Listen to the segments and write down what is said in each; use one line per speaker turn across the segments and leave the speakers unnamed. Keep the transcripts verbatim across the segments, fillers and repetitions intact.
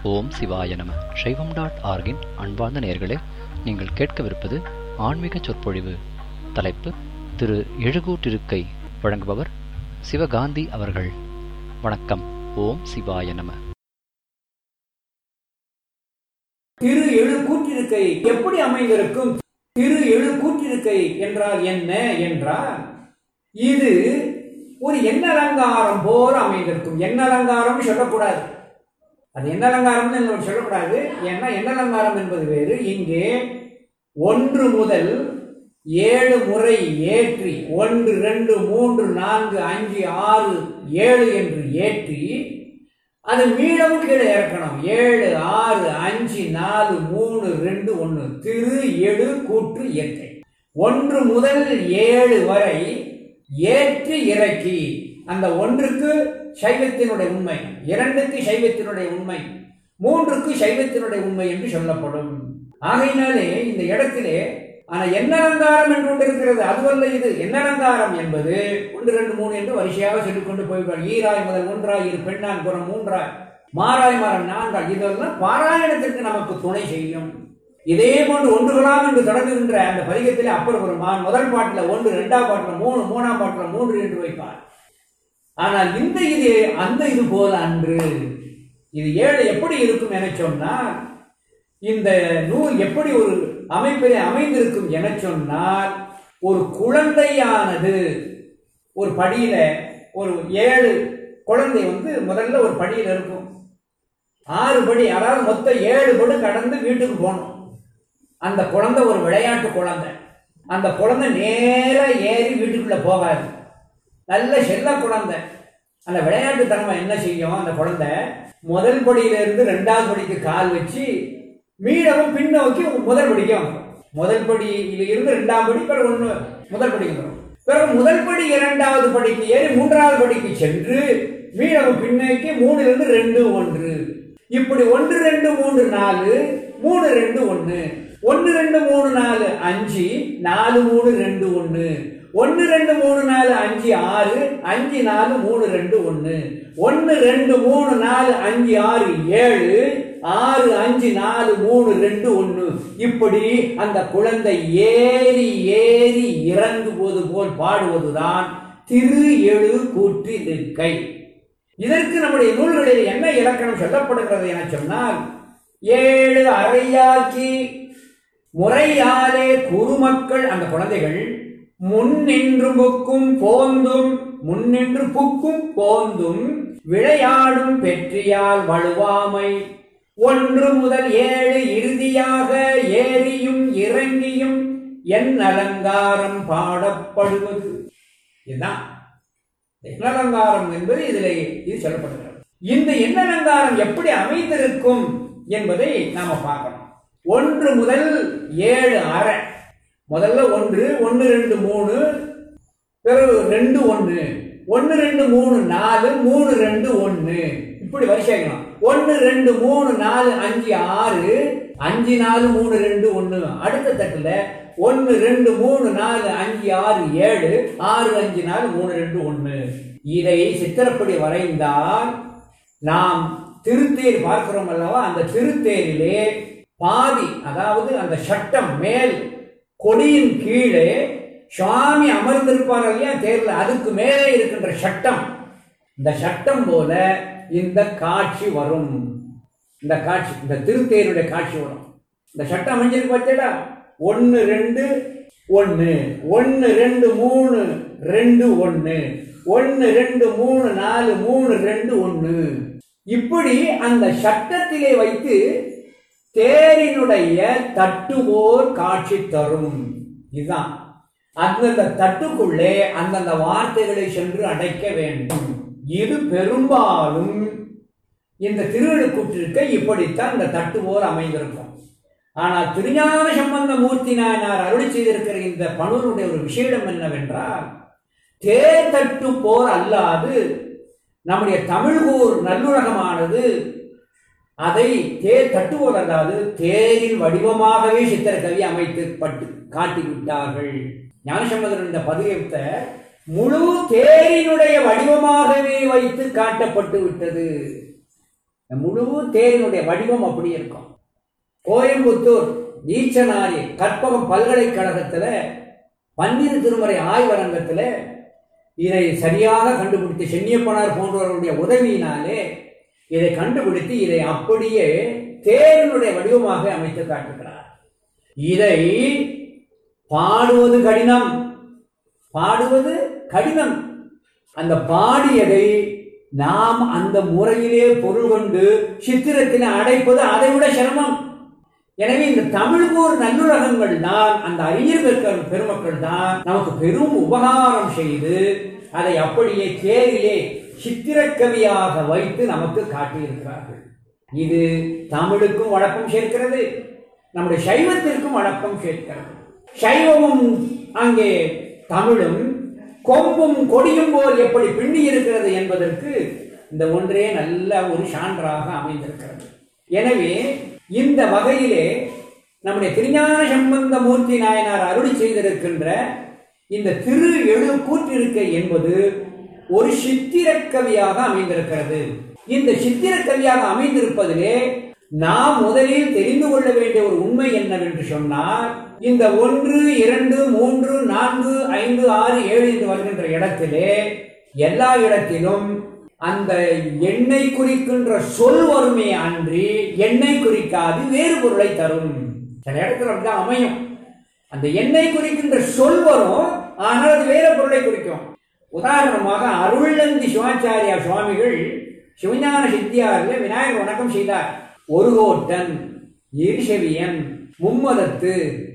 ஓம் சிவாய நம. சைவம் டாட் ஆர்கின் அன்பார்ந்த நேயர்களே, நீங்கள் கேட்கவிருப்பது ஆன்மீக சொற்பொழிவு. தலைப்பு திரு எழுகூற்றிருக்கை. வழங்குபவர் சிவகாந்தி அவர்கள். வணக்கம். ஓம் சிவாய நம.
திரு எழுகூற்றிருக்கை எப்படி அமைந்திருக்கும்? திரு எழுகூற்றிருக்கை என்றால் என்ன என்றால், இது ஒரு எண்ணலங்காரம் போல அமைந்திருக்கும். எண்ணலங்காரம் சொல்லக்கூடாது, அது என்ன அலங்காரம்னு சொல்லக்கூடாது. ஏன்னா எண்ணலங்காரம் என்பது வேறு. இங்கே ஒன்று முதல் ஏழு முறை ஏற்றி, ஒன்று ரெண்டு மூன்று நான்கு அஞ்சு ஆறு ஏழு என்று ஏற்றி அது மீளவும் கீழே இறக்கணும். ஏழு ஆறு அஞ்சு நாலு மூணு ரெண்டு ஒன்று. திரு எழு கூற்று இயற்கை. ஒன்று முதல் ஏழு வரை ஏற்றி இறக்கி, அந்த ஒன்றுக்கு சைவத்தினுடைய உண்மை, இரண்டுக்கு சைவத்தினுடைய உண்மை, மூன்றுக்கு சைவத்தினுடைய உண்மை என்று சொல்லப்படும். ஆகையினாலே இந்த இடத்திலே ஆனா எண்ணலங்காரம் என்று ஒன்று இருக்கிறது. அதுவல்ல இது. எண்ணலங்காரம் என்பது ஒன்று ரெண்டு மூணு என்று வரிசையாக சொல்லிக்கொண்டு போய்விட்டார். ஈராய் முதல் ஒன்றாய், இரு பெண்ணான் புறம் மூன்றாய், மாறாய் மரம் நான்காய். இதெல்லாம் பாராயணத்திற்கு நமக்கு துணை செய்யும். இதே போன்று ஒன்றுகளாம் என்று தொடங்குகின்ற அந்த பதிகத்திலே அப்பர் பெருமான் முதல் பாட்டில் ஒன்று, இரண்டாம் பாட்டில் மூணு, மூணாம் பாட்டில் மூன்று என்று வைப்பார். ஆனால் இந்த இது அந்த இது போல அன்று. இது ஏழு எப்படி இருக்கும் என சொன்னால், இந்த நூல் எப்படி ஒரு அமைப்பிலே அமைந்திருக்கும் என சொன்னால், ஒரு குழந்தையானது ஒரு படியில, ஒரு ஏழு குழந்தை வந்து முதல்ல ஒரு படியில இருக்கும். ஆறு படி, அதாவது மொத்தம் ஏழு படி கடந்து வீட்டுக்கு போகணும். அந்த குழந்தை ஒரு விளையாட்டு குழந்தை. அந்த குழந்தை நேரா ஏறி வீட்டுக்குள்ள போகாது. நல்ல செல்ல குழந்தை. அந்த விளையாட்டு தன்மை என்ன செய்யும்? அந்த குழந்தை முதல் படியிலிருந்து ரெண்டாவது படிக்கு கால் வச்சு மீளவும் பின்னோக்கி முதல் படிக்கு வந்துடும். முதல் படியில இருந்து ரெண்டாவது படி, பிறகு ஒன்று முதல் படிக்கு வரும். பிறகு முதல் படி இரண்டாவது படிக்கு ஏறி மூன்றாவது படிக்கு சென்று மீளவும் பின்னோக்கி மூணுலிருந்து ரெண்டு ஒன்று. இப்படி ஒன்று ரெண்டு மூன்று நாலு, மூணு ரெண்டு ஒன்று, ஒன்று ரெண்டு மூணு நாலு அஞ்சு, நாலு மூணு ரெண்டு ஒன்று, ஒன்று ரெண்டு மூணு நாலு அஞ்சு ஆறு, அஞ்சு நாலு மூணு ரெண்டு ஒன்று, ஒன்று ரெண்டு மூணு நாலு அஞ்சு ஆறு ஏழு, ஆறு அஞ்சு நாலு மூணு ரெண்டு ஒன்று. இப்படி அந்த குழந்தை ஏறி ஏறி இறங்குவது போல் பாடுவதுதான் திரு எழு கூற்றிருக்கை. இதற்கு நம்முடைய நூல்களில் என்ன இலக்கணம் சொல்லப்படுகிறது என சொன்னால், ஏழு அறையாக்கி முறையாலே குருமக்கள், அந்த குழந்தைகள் முன்னின்று புக்கும் போந்தும், முன்னின்று புக்கும் போந்தும் விளையாடும் பெற்றியால் வலுவாமை, ஒன்று முதல் ஏழு இறுதியாக ஏறியும் இறங்கியும் என் அலங்காரம் பாடப்படுவது. இதுதான் எண்ணலங்காரம் என்பது இதில் இது சொல்லப்படுகிறது. இந்த எண்ணலங்காரம் எப்படி அமைந்திருக்கும் என்பதை நாம பார்க்கணும். ஒன்று முதல் ஏழு அறை. முதல்ல ஒன்று, ஒன்று ரெண்டு மூணு, பிறகு ரெண்டு ஒன்று, ஒன்று ரெண்டு மூணு நாலு, மூணு ரெண்டு ஒன்று. இப்படி வரிசைக்கணும். ஒன்று ரெண்டு மூணு நாலு அஞ்சு ஆறு, அஞ்சு நாலு மூணு ரெண்டு ஒன்று. அடுத்த தட்டுல ஒன்று ரெண்டு மூணு நாலு அஞ்சு ஆறு ஏழு, ஆறு அஞ்சு நாலு மூணு ரெண்டு ஒன்று. இதை சித்திரப்படி வரைந்தால் நாம் திருத்தேர் பார்க்கிறோம் அல்லவா? அந்த திருத்தேரிலே பாதி, அதாவது அந்த சட்டம் மேல் கொடியின் கீழே சுவாமி அமர்ந்திருப்பார் இல்லையா தேர்ல, அதுக்கு மேலே இருக்கின்ற சட்டம், இந்த சட்டம் போல இந்த காட்சி வரும். இந்த காட்சி, இந்த திருத்தேருடைய காட்சி வரும். இந்த சட்டம் அமைஞ்சிருக்கு பார்த்தா, ஒன்னு ரெண்டு ஒன்னு, ஒன்னு ரெண்டு மூணு ரெண்டு ஒன்னு, ஒன்னு ரெண்டு மூணு நாலு மூணு ரெண்டு ஒன்னு. இப்படி அந்த சட்டத்திலே வைத்து தேரினுடைய தட்டுவோர் காட்சி தரும். இதுதான். அந்தந்த தட்டுக்குள்ளே அந்தந்த வார்த்தைகளை சென்று அடைக்க வேண்டும். இது பெரும்பாலும் இந்த திருவெழுக்கூற்றிருக்கை இப்படித்தான் இந்த தட்டுவோர் அமைந்திருக்கும். ஆனால் திருஞான சம்பந்த மூர்த்தி நாயனார் அருளி செய்திருக்கிற இந்த பணூருடைய ஒரு விஷயம் என்னவென்றால், தேர் தட்டு போர் அல்லாது நம்முடைய தமிழ்கூர் நல்லுலகமானது அதை தேர் தட்டுவோர் அல்லாது தேரின் வடிவமாகவே சித்திரக்கவி அமைத்து பட்டு காட்டிவிட்டார்கள். ஞானசம்பந்தர் இந்த பதிகத்தை முழு தேரினுடைய வடிவமாகவே வைத்து காட்டப்பட்டு விட்டது. முழு தேரினுடைய வடிவம் அப்படி இருக்கும். கோயம்புத்தூர் ஈச்சனாரி கற்பகம் பல்கலைக்கழகத்துல பன்னிரு திருமுறை ஆய்வரங்கத்துல இதை சரியாக கண்டுபிடித்து சென்னியப்பனார் போன்றவர்களுடைய உதவியினாலே இதை கண்டுபிடித்து இதை அப்படியே தேரினுடைய வடிவமாக அமைத்து காட்டுகிறார். இதை பாடுவது கடினம், பாடுவது கடினம். அந்த பாடியதை நாம் அந்த முறையிலே பொருள் கொண்டு சித்திரத்தில் அடைப்பது அதை விட சிரமம். எனவே இந்த தமிழ்கூர் நல்லுலகங்கள் தான், அந்த அறிஞர் பெருமக்கள் தான் நமக்கு பெரும் உபகாரம் செய்து அதை அப்படியே தேரிலே சித்திரக்கவியாக வைத்து நமக்கு காட்டியிருக்கிறார்கள். இது தமிழுக்கும் வழக்கம் சேர்க்கிறது, நம்முடைய சைவத்திற்கும் வழக்கம் சேர்க்கிறது. சைவமும் அங்கே தமிழும் கொம்பும் கொடியும் போல் எப்படி பின்னி இருக்கிறது என்பதற்கு இந்த ஒன்றே நல்ல ஒரு சான்றாக அமைந்திருக்கிறது. எனவே இந்த வகையிலே நம்முடைய திருஞான சம்பந்த மூர்த்தி நாயனார் அருளி செய்திருக்கின்ற இந்த திரு எழு கூற்றிருக்கை என்பது ஒரு சித்திரக்கவியாக அமைந்திருக்கிறது. இந்த சித்திரக்கவியாக அமைந்திருப்பதிலே நாம் முதலில் தெரிந்து கொள்ள வேண்டிய ஒரு உண்மை என்னவென்று சொன்னால், இந்த ஒன்று இரண்டு மூன்று நான்கு ஐந்து ஆறு ஏழு என்று வருகின்ற இடத்திலே எல்லா இடத்திலும் அந்த எண்ணெய் குறிக்கின்ற சொல் வருமே அன்றி எண்ணெய் குறிக்காது வேறு பொருளை தரும். சில இடத்துல அப்படிதான் அமையும். அந்த எண்ணெய் குறிக்கின்ற சொல் வரும், ஆனால் அது வேற பொருளை குறிக்கும். உதாரணமாக அருள்நந்தி சிவாச்சாரியா சுவாமிகள் சிவஞான சித்தியாரில் விநாயகர் வணக்கம் செய்தார். ஒரு கோட்டன், இருசெவியன், மும்மதத்து,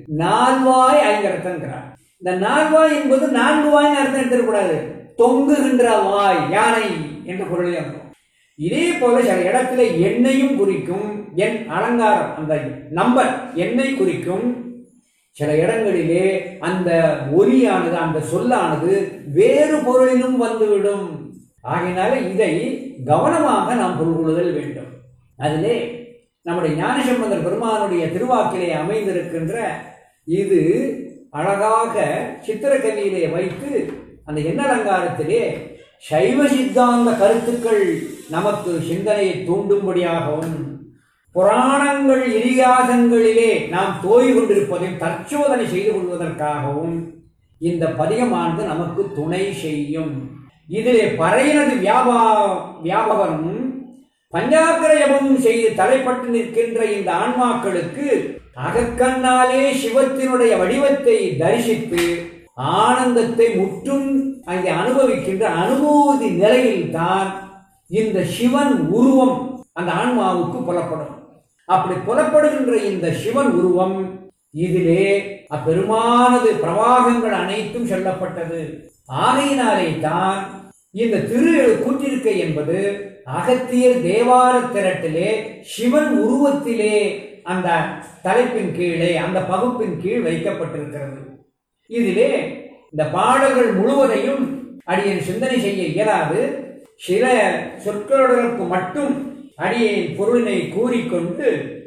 நால்வாய் ஐங்கரத்தன்கிறார். இந்த நால்வாய் என்பது நான்கு வாய் அர்த்தம் எடுத்துக்கூடாது, தொங்குகின்ற வாய், யானை என்ற பொருளை அர்த்தம். இதே போல சில இடத்துல எண்ணையும் குறிக்கும், எண் அலங்காரம் அந்த நம்பர் எண்ணெய் குறிக்கும். சில இடங்களிலே அந்த ஒலியானது அந்த சொல்லானது வேறு பொருளிலும் வந்துவிடும். ஆகையினால இதை கவனமாக நாம் பொருள் கொள்ளுதல் வேண்டும். அதிலே நம்முடைய ஞானசம்பந்தர் பெருமானுடைய திருவாக்கிலே அமைந்திருக்கின்ற இது அழகாக சித்திரக்கவியிலே வைத்து அந்த எண்ணலங்காரத்திலே சைவ சித்தாந்த கருத்துக்கள் நமக்கு சிந்தனையை தூண்டும்படியாகவும், புராணங்கள் இதிகாசங்களிலே நாம் தோய் கொண்டிருப்பதையும் தற்சோதனை செய்து கொள்வதற்காகவும் இந்த பதிகமானது நமக்கு துணை செய்யும். இதிலே பறையினது வியாபா வியாபகமும் பஞ்சாக்கிரயமும் செய்து தலைப்பட்டு நிற்கின்ற இந்த ஆன்மாக்களுக்கு அகக்கண்ணாலே சிவத்தினுடைய வடிவத்தை தரிசித்து ஆனந்தத்தை முற்றும் அங்கே அனுபவிக்கின்ற அனுபூதி நிலையில் தான் இந்த சிவன் உருவம் அந்த ஆன்மாவுக்கு புலப்படும். அப்படி புலப்படுகின்ற இந்த சிவன் உருவம் இதிலே அப்பெருமானது பிரவாகங்கள் அனைத்தும் சொல்லப்பட்டது. ஆகையினாலே தான் இந்த திரு கூற்றிருக்கை என்பது அகத்தியர் தேவார திரட்டிலே சிவன் உருவத்திலே அந்த தலைப்பின் கீழே அந்த பகுப்பின் கீழ் வைக்கப்பட்டிருக்கிறது. இதிலே இந்த பாடல்கள் முழுவதையும் அடியேன் சிந்தனை செய்ய இயலாது. சில சொற்களுக்கு மட்டும் அடியேன் பொருளினை கூறிக்கொண்டு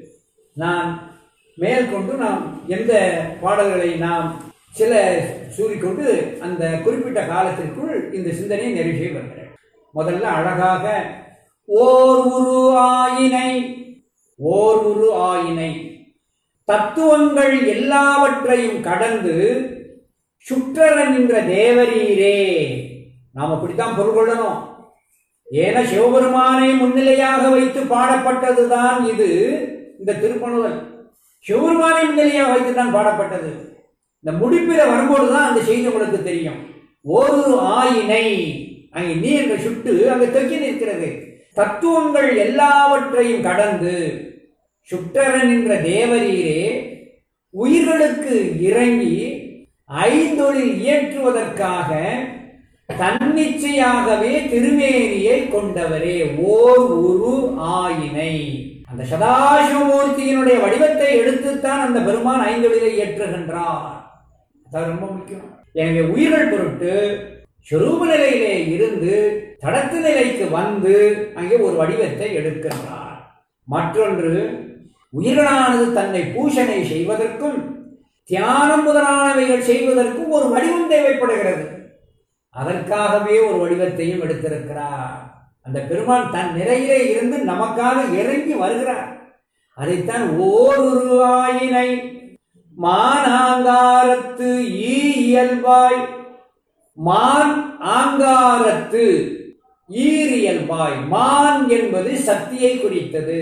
நான் மேற்கொண்டு நாம் எந்த பாடல்களை நாம் சில சூறிக்கொண்டு அந்த குறிப்பிட்ட காலத்திற்குள் இந்த சிந்தனையை நிறைவு செய்ய வருகிறேன். முதல்ல அழகாக ஓர் உரு ஆயினை, ஓர் உரு ஆயினை தத்துவங்கள் எல்லாவற்றையும் கடந்து சுற்றற நின்ற தேவரீரே. நாம் அப்படித்தான் பொருள் கொள்ளணும். ஏன சிவபெருமானை முன்னிலையாக வைத்து பாடப்பட்டதுதான் இது. இந்த திருப்பணுதல் சிவபெருமானை முன்னிலையாக வைத்து தான் பாடப்பட்டது. இந்த முடிப்பில வரும்போதுதான் அந்த செய்தி உங்களுக்கு தெரியும். ஒரு ஆயினை அங்கே நீ என்ற சுட்டு அங்கு தொக்கி நிற்கிறது. தத்துவங்கள் எல்லாவற்றையும் கடந்து சுற்றற நின்ற தேவரீரே, உயிர்களுக்கு இறங்கி ஐந்தொழில் இயற்றுவதற்காக தன்னிச்சையாகவே திருமேனியை கொண்டவரே. ஓர் உரு ஆயினை, அந்த சதாசிவமூர்த்தியினுடைய வடிவத்தை எடுத்துத்தான் அந்த பெருமான் ஐந்தொழிலை இயற்றுகின்றார். அது ரொம்ப முக்கியம். எனவே உயிர்கள் பொருட்டு சொரூப நிலையிலே இருந்து தடத்து நிலைக்கு வந்து அங்கே ஒரு வடிவத்தை எடுக்கின்றார். மற்றொன்று, உயிர்களானது தன்னை பூஷணை செய்வதற்கும் தியானம் முதலானவைகள் செய்வதற்கும் ஒரு வடிவம் தேவைப்படுகிறது. அதற்காகவே ஒரு வடிவத்தையும் எடுத்திருக்கிறார். அந்த பெருமான் தன் நிறையிலே இருந்து நமக்காக இறங்கி வருகிறார். அதைத்தான் ஓருருவாயினை மானாங்காரத்து ஈ இயல்பாய், மான் ஆங்காரத்து ஈரியல்பாய். மான் என்பது சக்தியை குறித்தது,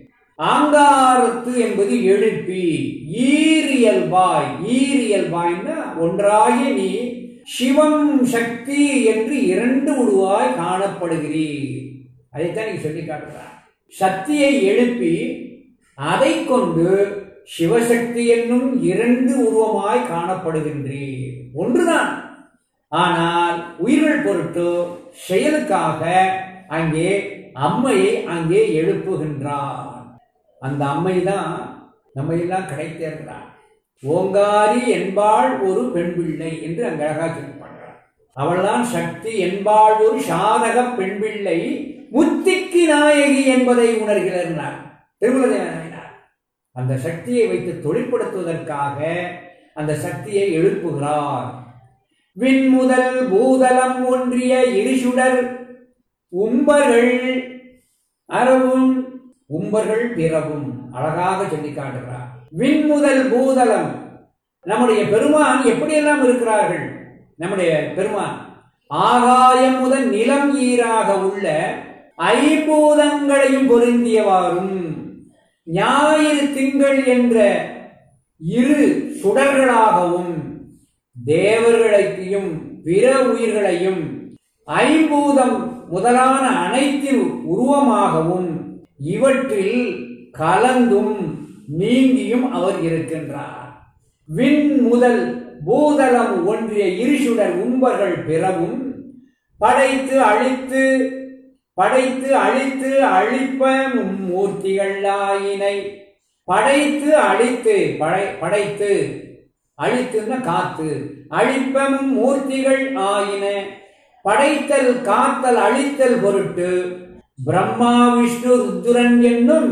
ஆங்காரத்து என்பது எழுப்பி, ஈரியல்பாய். ஈரியல்பாய்னா ஒன்றாய நீ சிவம் சக்தி என்று இரண்டு உருவாய் காணப்படுகிறீர். அதைத்தான் நீ சொல்லி காட்டுகிறார். சக்தியை எழுப்பி அதை கொண்டு சிவசக்தி என்னும் இரண்டு உருவமாய் காணப்படுகின்றீர். ஒன்றுதான், ஆனால் உயிர்கள் பொருட்டு செயலுக்காக அங்கே அம்மையை அங்கே எழுப்புகின்றார். அந்த அம்மை தான் நம்ம எல்லாம் கிடைத்திருக்கிறார். ஓங்காரி என்பாள் ஒரு பெண் பிள்ளை என்று அங்கு அழகா சொல்லி பண்றார். அவள்தான் சக்தி என்பாள் ஒரு சாதக பெண் பிள்ளை, முத்திக்கு நாயகி என்பதை உணர்கிறார் திருமலதேவனார். அந்த சக்தியை வைத்து தொழிற்படுத்துவதற்காக அந்த சக்தியை எழுப்புகிறார். விண்முதல் பூதலம் ஒன்றிய இருசுடர் உம்பர்கள் அறவும் உம்பர்கள் பிறவும் அழகாக சொல்லி காட்டுகிறார். விண்முதல் பூதலம், நம்முடைய பெருமான் எப்படியெல்லாம் இருக்கிறார்கள்? நம்முடைய பெருமான் ஆகாயம் முதல் நிலம் ஈராக உள்ள ஐம்பூதங்களையும் பொருந்தியவாறும், ஞாயிறு திங்கள் என்ற இரு சுடர்களாகவும், தேவர்களையும் பிற உயிர்களையும் ஐம்பூதம் முதலான அனைத்து உருவமாகவும் இவற்றில் கலந்தும் நீங்கியும் அவர் இருக்கின்றார். விண் முதல் பூதலம் ஒன்றிய இருசுடர் உம்பர்கள் பிறவும் படைத்து அழித்து படைத்து அழித்து அழிப்ப மும்மூர்த்திகள் ஆயினை. படைத்து அழித்து படை படைத்து அழித்துன்னா காத்து, அழிப்பமும் மூர்த்திகள் ஆயின. படைத்தல் காத்தல் அழித்தல் பொருட்டு பிரம்மா விஷ்ணு ருத்ரன் என்னும்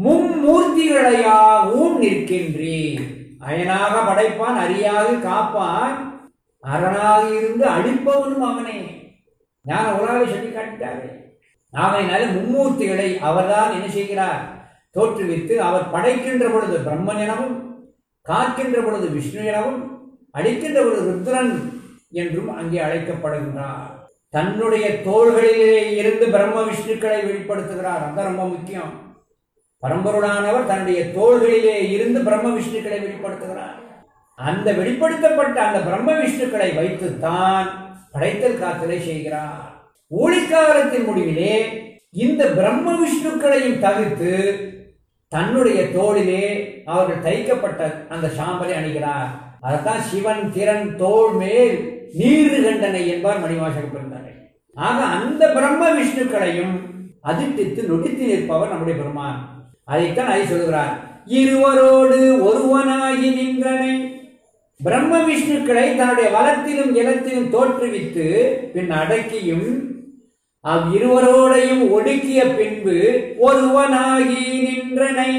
மும்மூர்த்திகளையாவும் நிற்கின்றீர். அயனாக படைப்பான், அரியாக காப்பான், அரணாக இருந்து அழிப்பவனும் அவனே. ஞான உலக சொல்லி காட்டிட்டாரே. ஆகையினால மும்மூர்த்திகளை அவர்தான் என்ன செய்கிறார்? தோற்றுவித்து அவர் படைக்கின்ற பொழுது பிரம்மன் எனவும், காக்கின்ற பொழுது விஷ்ணு எனவும், அழிக்கின்ற பொழுது ருத்ரன் என்றும் அங்கே அழைக்கப்படுகின்றார். தன்னுடைய தோள்களிலே இருந்து பிரம்ம விஷ்ணுக்களை வெளிப்படுத்துகிறார். அதான் ரொம்ப முக்கியம். பரம்பொருளானவர் தன்னுடைய தோள்களிலே இருந்து பிரம்ம விஷ்ணுக்களை வெளிப்படுத்துகிறார். அந்த வெளிப்படுத்தப்பட்ட அந்த பிரம்ம விஷ்ணுக்களை வைத்துத்தான் படைத்தல் காத்தலை செய்கிறார். ஊழிக்காலத்தின் முடிவிலே இந்த பிரம்ம விஷ்ணுக்களையும் தவிர்த்து தன்னுடைய தோளிலே அவர்கள் தைக்கப்பட்ட அந்த சாம்பலை அணிகிறார். அதைத்தான் சிவன் திறன் தோள் மேல் நீரு கண்டனை என்பார் மணிவாசக பெருந்தாரை. ஆக அந்த பிரம்ம விஷ்ணுக்களையும் அதிர்த்தித்து நொடித்து நிற்பவர் நம்முடைய பெருமான். அதைத்தான் அதை சொல்கிறார். இருவரோடு ஒருவனாகி நின்றனை. பிரம்ம விஷ்ணுக்களை தன்னுடைய வலத்திலும் இலத்திலும் தோற்றுவித்து பின் அடக்கியும் அவ் இருவரோடையும் ஒடுக்கிய பின்பு ஒருவனாகி நின்றனை.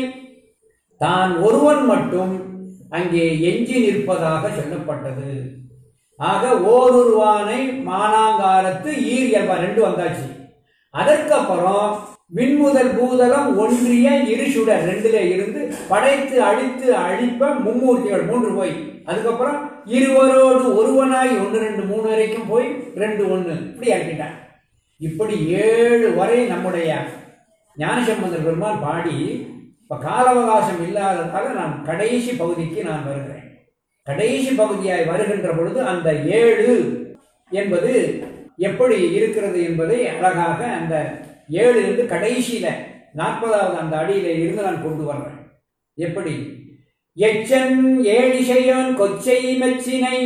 தான் ஒருவன் மட்டும் அங்கே எஞ்சி நிற்பதாக சொல்லப்பட்டது. ஆக ஓருருவானை மானாங்காரத்து ஈர் என்ப ரெண்டு வந்தாச்சு. அதற்கப்புறம் விண்முதல் பூதலம் ஒன்றிய இருசுடர் ரெண்டுல இருந்து படைத்து அழித்து அழிப்ப மும்மூர்த்திகள் மூன்று போய், அதுக்கப்புறம் இருவரோடு ஒருவனாய் ஒன்று ரெண்டு மூணு வரைக்கும் போய் ரெண்டு ஒன்று இப்படி ஆக்கிட்டான். இப்படி ஏழு வரை நம்முடைய ஞானசம்பந்தர் பெருமான் பாடி, இப்ப கால அவகாசம் இல்லாததால நான் கடைசி பகுதிக்கு நான் வருகிறேன். கடைசி பகுதியாய் வருகின்ற பொழுது அந்த ஏழு என்பது எப்படி இருக்கிறது என்பதை அழகாக அந்த ஏழு இருந்து கடைசியில நாற்பதாவது அந்த அடியில இருந்து நான் கொண்டு வர்றேன். எப்படி? எச்சன் ஏழிசையோன் கொச்சை மெச்சினை,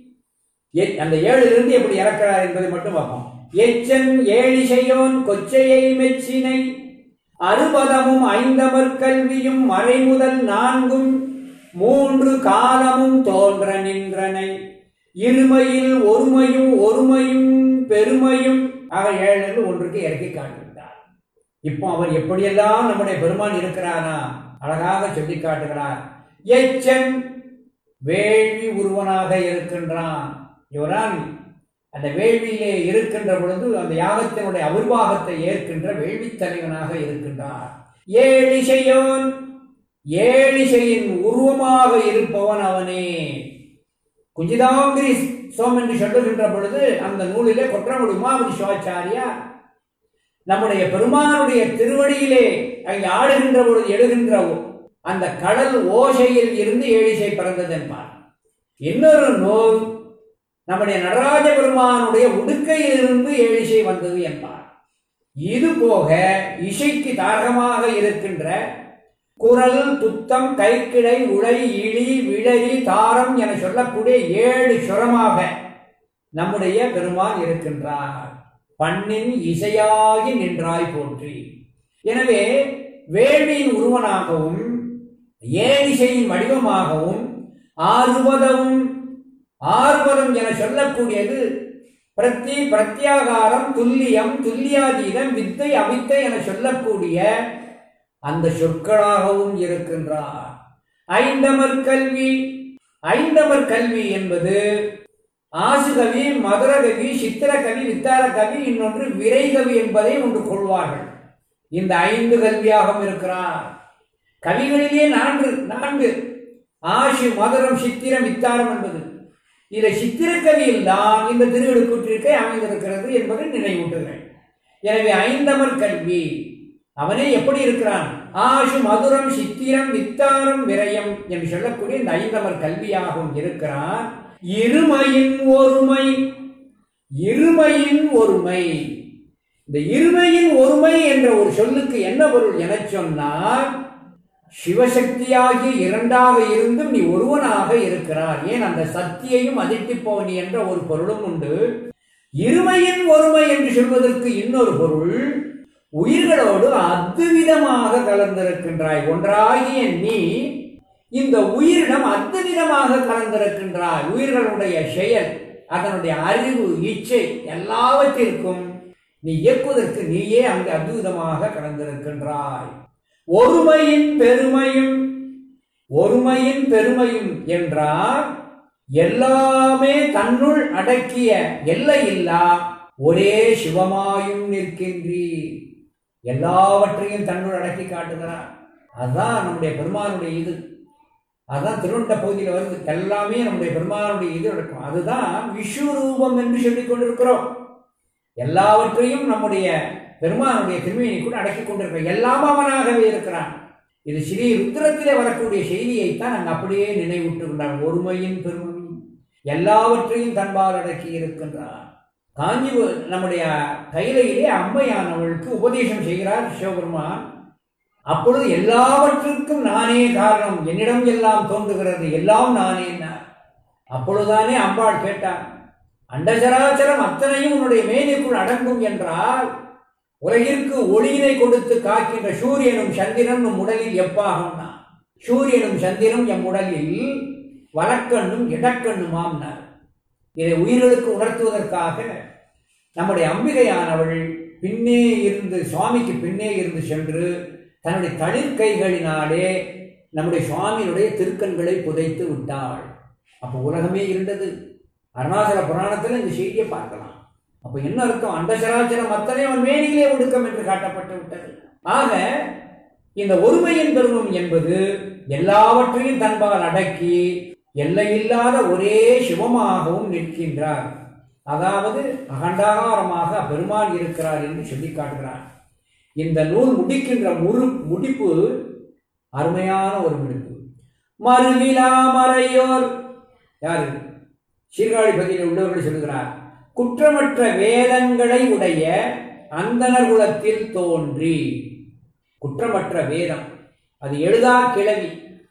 அந்த ஏழுல இருந்து எப்படி இறக்கிறார் என்பதை மட்டும் பார்ப்போம். எச்சன் ஏழிசையோன் கொச்சையை மெச்சினை, அறுபதமும் ஐந்தமர் கல்வியும் மறைமுதல் நான்கும் மூன்று காலமும் தோன்ற நின்றனை, இருமையில் ஒருமையும் ஒருமையும் பெருமையும் ஆக ஏழு ஒன்றுக்கு இறக்கி காட்டுகிறார். இப்போ அவர் எப்படியெல்லாம் நம்முடைய பெருமான் இருக்கிறாரா அழகாக சொல்லி காட்டுகிறார். எச்சன் வேள்வி உருவனாக இருக்கின்றான். இவரான் அந்த வேள்வியிலே இருக்கின்ற பொழுது அந்த யாகத்தினுடைய அவிர்வாகத்தை ஏற்கின்ற வேள்வி தலைவனாக இருக்கின்றார். ஏழிசையோன், ஏழிசையின் உருவமாக இருப்பவன் அவனே. குஞ்சிதாங்கிரி சோம் என்று சொல்லுகின்ற பொழுது அந்த நூலிலே கொற்றங்குடி உமாபதி சிவாச்சாரியா நம்முடைய பெருமானுடைய திருவடியிலே அங்கே ஆடுகின்ற பொழுது எழுகின்ற அந்த கடல் ஓசையில் இருந்து ஏழிசை பிறந்தது என்பார். இன்னொரு நூல் நம்முடைய நடராஜ பெருமானுடைய உடுக்கையிலிருந்து ஏழிசை வந்தது என்பார். இது போக இசைக்கு தாரகமாக இருக்கின்ற குரல், துத்தம், கைக்கிளை, உளை, இழி, விழரி, தாரம் என சொல்லக்கூடிய ஏழு சுரமாக நம்முடைய பெருமான் இருக்கின்றார். பண்ணின் இசையாகி நின்றாய் போற்றி. எனவே வேள்வியின் உருவனாகவும் ஏழிசையின் வடிவமாகவும் ஆறுபதமும் ஆறுபதம் என சொல்லக்கூடியது பிரத்தி, பிரத்யாகாரம், துல்லியம், துல்லியாதீதம், வித்தை, அவித்தை என சொல்லக்கூடிய அந்த சொற்களாகவும் இருக்கின்றார். ஐந்தமர் கல்வி, ஐந்தமர் கல்வி என்பது ஆசுகவி, மதுரகவி, சித்திரகவி, வித்தார கவி, இன்னொன்று விரைகவி என்பதை ஒன்று கொள்வார்கள். இந்த ஐந்து கல்வியாகவும் இருக்கிறார். கவிகளிலே நான்கு நான்கு ஆசு, மதுரம், சித்திரம், வித்தாரம் என்பது. இதை சித்திரக்கவியில் தான் இந்த திருவிழுக்கூற்றிற்கை அமைந்திருக்கிறது என்பதை நினைவூட்டுகிறேன். எனவே ஐந்தமர் கல்வி அவனே எப்படி இருக்கிறான்? ஆசு, மதுரம், சித்திரம், வித்தாரம், விரயம் என்று சொல்லக்கூடிய இந்த ஐந்தமர் கல்வியாகவும் இருக்கிறான். இருமையின் ஒருமை, இருமையின் ஒருமை. இந்த இருமையின் ஒருமை என்ற ஒரு சொல்லுக்கு என்ன பொருள் என சொன்னால், சிவசக்தியாகிய இரண்டாக இருந்தும் நீ ஒருவனாக இருக்கிறார். ஏன் அந்த சக்தியையும் அதிட்டிப்போனி என்ற ஒரு பொருளும் உண்டு. இருமையின் ஒருமை என்று சொல்வதற்கு இன்னொரு பொருள், உயிர்களோடு அத்துவிதமாக கலந்திருக்கின்றாய். ஒன்றாகிய நீ இந்த உயிரிடம் அத்துவிதமாக கலந்திருக்கின்றாய். உயிர்களுடைய செயல், அதனுடைய அறிவு, இச்சை எல்லாவற்றிற்கும் நீ இயக்குவதற்கு நீயே அங்கு அத்விதமாக கலந்திருக்கின்றாய். ஒருமையின் பெருமையும், ஒருமையின் பெருமையும் என்றால் எல்லாமே தன்னுள் அடக்கிய எல்லையில்லா ஒரே சிவமாயும் நிற்கின்றீர். எல்லாவற்றையும் தன்னுள் அடக்கி காட்டுகிறார். அதுதான் நம்முடைய பெருமானுடைய இது. அதுதான் திருவண்ட பகுதியில் வருது. எல்லாமே நம்முடைய பெருமானுடைய இது நடக்கும். அதுதான் விஸ்வரூபம் என்று சொல்லிக் கொண்டிருக்கிறோம். எல்லாவற்றையும் நம்முடைய பெருமானுடைய திருமையை கூட அடக்கி கொண்டிருக்கிறோம். எல்லாம் அவனாகவே இருக்கிறான். இது ஸ்ரீ ருத்ரத்திலே வரக்கூடிய செய்தியைத்தான் நாங்கள் அப்படியே நினைவூட்டுகின்றார். ஒருமையின் பெருமை, எல்லாவற்றையும் தன்பால் அடக்கி இருக்கின்றார். காஞ்சி நம்முடைய கையிலேயே அம்மையானவளுக்கு உபதேசம் செய்கிறார் சிவபெருமான். அப்பொழுது எல்லாவற்றுக்கும் நானே காரணம், என்னிடம் எல்லாம் தோன்றுகிறது, எல்லாம் நானே. அப்பொழுதுதானே அம்பாள் கேட்டார், அண்டசராச்சரம் அத்தனையும் உன்னுடைய மேனிக்குள் அடங்கும் என்றால் உலகிற்கு ஒளியினை கொடுத்து காக்கின்ற சூரியனும் சந்திரனும் உடலில் எப்பாகும்னா, சூரியனும் சந்திரனும் எம் உடலில் வலக்கண்ணும் இடக்கண்ணுமாம்னார். இதை உயிர்களுக்கு உணர்த்துவதற்காக நம்முடைய அம்பிகையானவள் பின்னே இருந்து, சுவாமிக்கு பின்னே இருந்து சென்று தன்னுடைய தளிர்கைகளினாலே நம்முடைய சுவாமியினுடைய திருக்கண்களை புதைத்து விட்டாள். அப்போ உலகமே இருந்தது. அருணாசல புராணத்தில் இந்த செய்தியை பார்க்கலாம். அப்போ என்ன அர்த்தம்? அண்டசராச்சரம் அத்தனை அவன் மேனியிலே ஒடுக்கம் என்று காட்டப்பட்டு விட்டது. ஆக இந்த ஒருமையின் பெருமம் என்பது எல்லாவற்றையும் தன்பால் அடக்கி எல்லையில்லாத ஒரே சிவமாகவும் நிற்கின்றார். அதாவது அகண்டாகாரமாக பெருமான் இருக்கிறார் என்று சொல்லி காட்டுகிறார். இந்த நூல் முடிக்கின்ற முறு முடிப்பு அருமையான ஒரு முடிப்பு. மறுவிலா மறையோர் யாரு? சீர்காழி பகுதியில் உள்ளவர்கள் சொல்கிறார், குற்றமற்ற வேதங்களை உடைய அந்தணர் குலத்தில் தோன்றி. குற்றமற்ற வேதம் அது எழுதா கிளவி.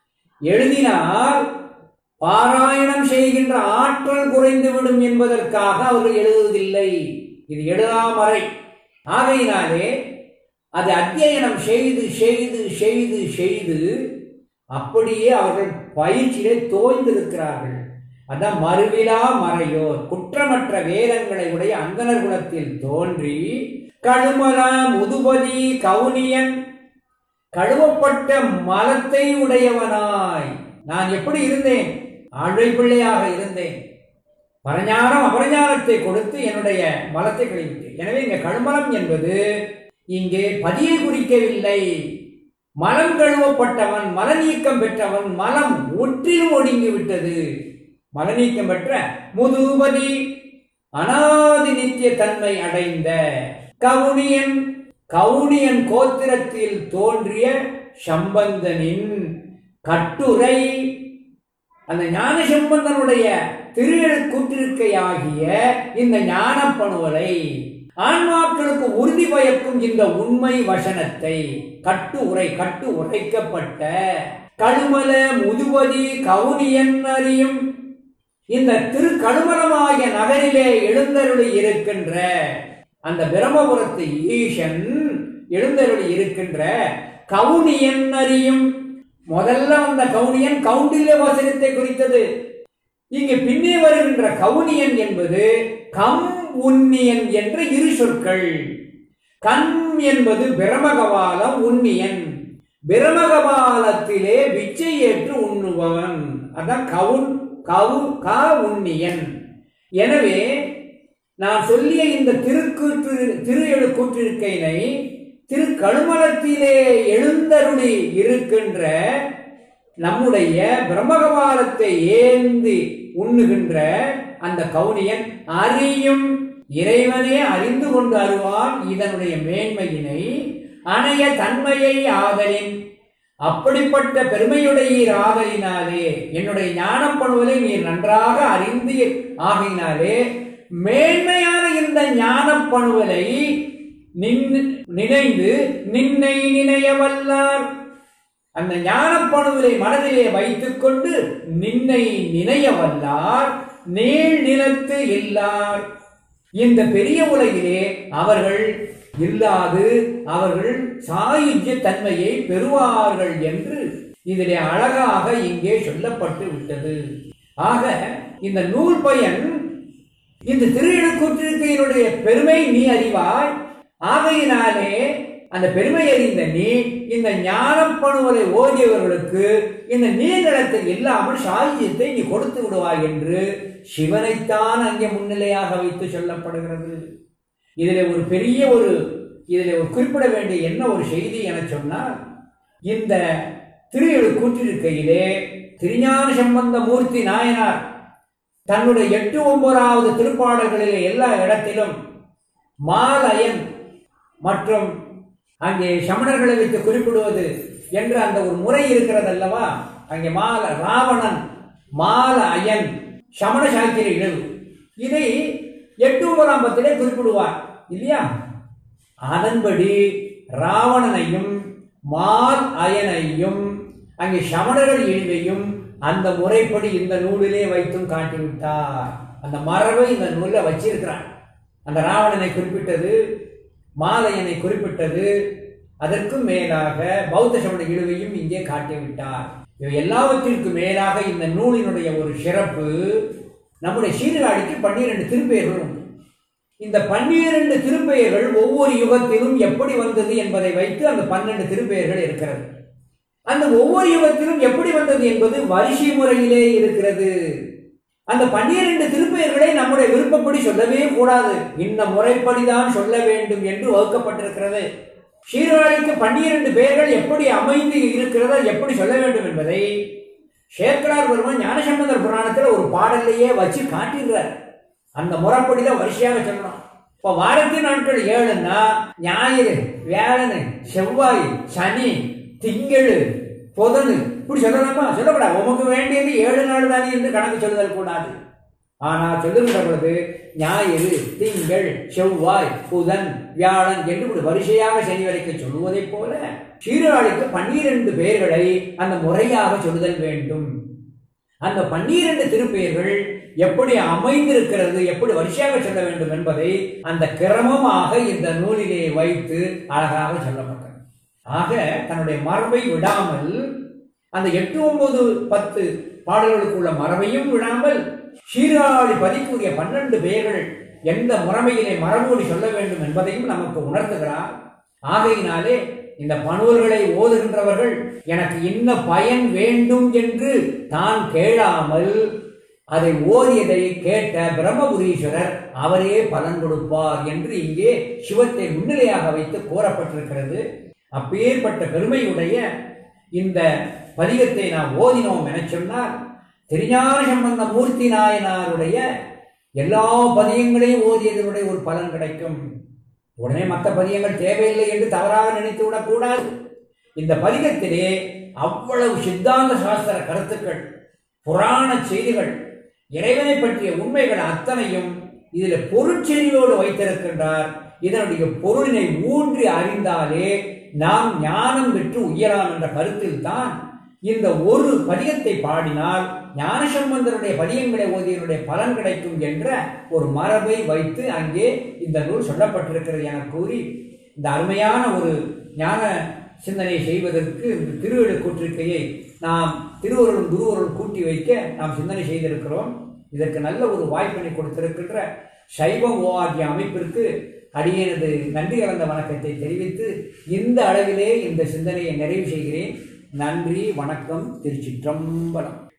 எழுதினால் பாராயணம் செய்கின்ற ஆற்றல் குறைந்துவிடும் என்பதற்காக அவர்கள் எழுதுவதில்லை. இது எழுதாமறை. ஆகையினாலே அது அத்தியனம் செய்து செய்து செய்து செய்து அப்படியே அவர்கள் பயிற்சியை தோய்ந்திருக்கிறார்கள். அதான் மறுவிலா மறையோர், குற்றமற்ற வேதங்களை உடைய அந்தணர் குலத்தில் தோன்றி கழுமலா முதுபதி கவுனியன், கழுவப்பட்ட மலத்தை உடையவனாய். நான் எப்படி இருந்தேன்? ஆழ்வை பிள்ளையாக இருந்தேன். பரஞானம் அபரஞானத்தை கொடுத்து என்னுடைய மலத்தை கழிவிட்டேன். எனவே இங்க கழுமலம் என்பது இங்கே பதியை குறிக்கவில்லை. மலம் கழுவப்பட்டவன், மல நீக்கம் பெற்றவன், மலம் முற்றிலும் ஒடுங்கி விட்டது. மல நீக்கம் பெற்ற முதுபதி அனாதி நித்திய தன்மை அடைந்த கவுனியன், கவுனியன் கோத்திரத்தில் தோன்றிய சம்பந்தனின் கட்டுரை, அந்த ஞான சம்பந்தனுடைய திருக்கூற்றிருக்கையாகிய இந்த ஞான பணுவலை ஆன்மாக்களுக்கு உறுதி பயக்கும் இந்த உண்மை வசனத்தை கட்டு உரை கட்டு உரைக்கப்பட்ட கழுமல முதுவதி கவுனியன் அறியும் இந்த திரு கழுமலமாகிய நகரிலே எழுந்தருளி இருக்கின்ற அந்த பிரம்மபுரத்து ஈசன் எழுந்தருளி இருக்கின்ற கவுனியன் அறியும். முதல்ல வந்த கவுனியன் கவுண்டில்ய வசனத்தை குறித்தது. இங்கு பின்னே வருகின்ற கவுனியன் என்பது கம் உன்னியன் என்ற இரு சொற்கள். கண் என்பது பிரமகபாலம், உன்னியன் பிரமகபாலத்திலே பிச்சை ஏற்று உண்ணுபவன், அதான் கவுன் கவு கா உன்னியன். எனவே நான் சொல்லிய இந்த திருக்கூற்று திரு எழுக்கூற்றிருக்கையினை திரு கழுமலத்திலே எழுந்தருளி இருக்கின்ற நம்முடைய பிரம்மகபாலத்தை ஏந்தி உண்ணுகின்ற அந்த கவுனியன் அறியும். இறைவனே அறிந்து கொண்டு அருவான் இதனுடைய மேன்மையினை அணைய தன்மையை ஆதலின். அப்படிப்பட்ட பெருமையுடைய ஆதலினாலே என்னுடைய ஞானப்படுவதை நீர் நன்றாக அறிந்து ஆகினாலே மேன்மையான இந்த ஞானப்பணுவலை நினைந்து நின்னை நினைய வல்லார். அந்த ஞானப்பணுவலை மனதிலே வைத்துக் கொண்டு நின்னை நினைய வல்லார் நீள் நிலத்து இல்லார். இந்த பெரிய உலகிலே அவர்கள் இல்லாது அவர்கள் சாயுஜ்ய தன்மையை பெறுவார்கள் என்று இதிலே அழகாக இங்கே சொல்லப்பட்டு விட்டது. ஆக இந்த நூல் பயன் இந்த திரு எழுக்கூற்றிருக்கையினுடைய பெருமை நீ அறிவாய். ஆகையினாலே அந்த பெருமை அறிந்த நீ இந்த ஞானப்பணுவலை ஓதியவர்களுக்கு இந்த நீர்நிலத்தில் இல்லாமல் சாயுஜ்யத்தை நீ கொடுத்து விடுவாய் என்று சிவனைத்தான் அங்கே முன்னிலையாக வைத்து சொல்லப்படுகிறது. இதில் ஒரு பெரிய ஒரு இதில் ஒரு குறிப்பிட வேண்டிய என்ன ஒரு செய்தி என சொன்னால், இந்த திரு எழுக்கூற்றிருக்கையிலே திருஞான சம்பந்த மூர்த்தி நாயனார் தன்னுடைய எட்டு ஒன்பதாவது திருப்பாடல்களிலே எல்லா இடத்திலும் மாலயன் மற்றும் அங்கே சமணர்களை வைத்து குறிப்பிடுவது என்ற அந்த ஒரு முறை இருக்கிறது அல்லவா. அங்கே மால ராவணன் மால அயன் சமண சாக்கிர இழவு இதை எட்டு ஒன்பதாம் பத்திலே குறிப்பிடுவார் இல்லையா. அதன்படி ராவணனையும் மால் அயனையும் அங்கே சமணர்கள் இழிவையும் அந்த முறைப்படி இந்த நூலிலே வைத்தும் காட்டிவிட்டார். அந்த மரபை இந்த நூலில் வச்சிருக்கிறார். அந்த ராவணனை குறிப்பிட்டது, மாலையனை குறிப்பிட்டது, அதற்கும் மேலாக பௌத்த சமண இழுவையும் இங்கே காட்டிவிட்டார். இவை எல்லாவற்றிற்கும் மேலாக இந்த நூலினுடைய ஒரு சிறப்பு, நம்முடைய சீர்காழிக்கு பன்னிரண்டு திருப்பெயர்கள் உண்டு. இந்த பன்னிரண்டு திருப்பெயர்கள் ஒவ்வொரு யுகத்திலும் எப்படி வந்தது என்பதை வைத்து அந்த பன்னெண்டு திருப்பெயர்கள் இருக்கிறது. அந்த ஒவ்வொரு யுகத்திலும் எப்படி வந்தது என்பது வரிசை முறையிலே இருக்கிறது. அந்த பன்னிரண்டு திருப்பெயர்களை நம்முடைய விருப்பப்படி சொல்லவே கூடாது, இந்த முறைப்படிதான் சொல்ல வேண்டும் என்று வகுக்கப்பட்டிருக்கிறது. சீர்காழிக்கு பன்னிரண்டு பெயர்கள் எப்படி அமைந்து இருக்கிறதோ எப்படி சொல்ல வேண்டும் என்பதை சேக்கடார் பெருமான் ஞானசம்பந்தர் புராணத்தில் ஒரு பாடலையே வச்சு காட்டிடுறார். அந்த முறைப்படிதான் வரிசையாக சொல்லணும். இப்போ வாரத்தின் நாட்கள் ஏழுன்னா ஞாயிறு, வியாழனு, செவ்வாய், சனி, திங்களு, புதனு இப்படி சொல்லலாமா? சொல்லக்கூடாது. உமக்கு வேண்டியது ஏழு நாள் தானே என்று கணக்கு சொல்லுதல் கூடாது. ஆனால் சொல்லுகின்ற பொழுது ஞாயிறு, திங்கள், செவ்வாய், புதன், வியாழன் என்று இப்படி வரிசையாக சனி வரைக்கும் சொல்லுவதைப் போல சீர்காழிக்கு பன்னிரண்டு பெயர்களை அந்த முறையாக சொல்லுதல் வேண்டும். அந்த பன்னிரண்டு திருப்பெயர்கள் எப்படி அமைந்திருக்கிறது, எப்படி வரிசையாக சொல்ல வேண்டும் என்பதை அந்த கிரமமாக இந்த நூலிலே வைத்து அழகாக சொல்லப்பட்டது. ஆக தன்னுடைய மரபை விடாமல் அந்த எட்டு ஒன்பது பத்து பாடல்களுக்குள்ள மரபையும் விடாமல் சீர்காழி பதிக்கூடிய பன்னெண்டு பெயர்கள் எந்த முறைமையிலே மரபோடு சொல்ல வேண்டும் என்பதையும் நமக்கு உணர்த்துகிறார். ஆகையினாலே இந்த பணுவல்களை ஓதுகின்றவர்கள் எனக்கு இன்ன பயன் வேண்டும் என்று தான் கேளாமல் அதை ஓதியதை கேட்ட பிரம்மபுரீஸ்வரர் அவரே பலன் கொடுப்பார் என்று இங்கே சிவத்தை முன்னிலையாக வைத்து கூறப்பட்டிருக்கிறது. அப்பேற்பட்ட பெருமையுடைய இந்த பதிகத்தை நாம் ஓதினோம் என சொன்னால் திருஞான சம்பந்த மூர்த்தி நாயனாருடைய எல்லா பதியங்களையும் ஓதியதனுடைய ஒரு பலன் கிடைக்கும். உடனே மற்ற பதியங்கள் தேவையில்லை என்று தவறாக நினைத்து விடக்கூடாது. இந்த பதிகத்திலே அவ்வளவு சித்தாந்த சாஸ்திர கருத்துக்கள், புராண செய்திகள், இறைவனை பற்றிய உண்மைகள் அத்தனையும் இதில் பொருட்செறியோடு வைத்திருக்கின்றார். இதனுடைய பொருளினை ஊன்றி அறிந்தாலே நாம் ஞானம் பெற்று உயரலாம் என்ற கருத்தில் தான் இந்த ஒரு பதிகத்தை பாடினால் ஞானசம்பந்தருடைய பதியங்களை ஓதியனுடைய பலன் கிடைக்கும் என்ற ஒரு மரபை வைத்து அங்கே இந்த நூல் சொல்லப்பட்டிருக்கிறது என கூறி இந்த அருமையான ஒரு ஞான சிந்தனை செய்வதற்கு இந்த திருவெழுக்கூற்றிருக்கையை நாம் திருவருளும் குருவருள் கூட்டி வைக்க நாம் சிந்தனை செய்திருக்கிறோம். இதற்கு நல்ல ஒரு வாய்ப்பினை கொடுத்திருக்கின்ற சைவம் ஓஆர்ஜி அமைப்பிற்கு அடியேனது நன்றி கலந்த வணக்கத்தை தெரிவித்து இந்த அளவிலே இந்த சிந்தனையை நிறைவு செய்கிறேன். நன்றி, வணக்கம், திருச்சிற்றம்பலம்.